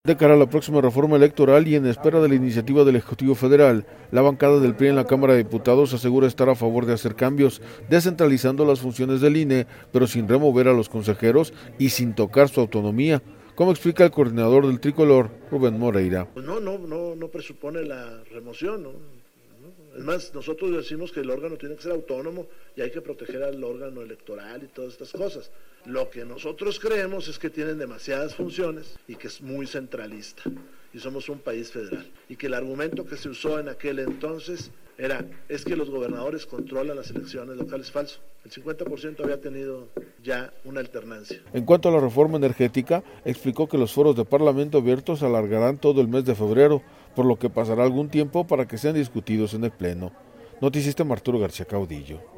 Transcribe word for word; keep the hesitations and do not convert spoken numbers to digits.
De cara a la próxima reforma electoral y en espera de la iniciativa del Ejecutivo Federal, la bancada del P R I en la Cámara de Diputados asegura estar a favor de hacer cambios, descentralizando las funciones del I N E, pero sin remover a los consejeros y sin tocar su autonomía, como explica el coordinador del Tricolor, Rubén Moreira. Pues no, no, no, no presupone la remoción, ¿no? Es más, nosotros decimos que el órgano tiene que ser autónomo y hay que proteger al órgano electoral y todas estas cosas. Lo que nosotros creemos es que tienen demasiadas funciones y que es muy centralista. Y somos un país federal. Y que el argumento que se usó en aquel entonces era, es que los gobernadores controlan las elecciones locales. Falso. El cincuenta por ciento había tenido ya una alternancia. En cuanto a la reforma energética, explicó que los foros de Parlamento abiertos se alargarán todo el mes de febrero, por lo que pasará algún tiempo para que sean discutidos en el Pleno. Noticista Arturo García Caudillo.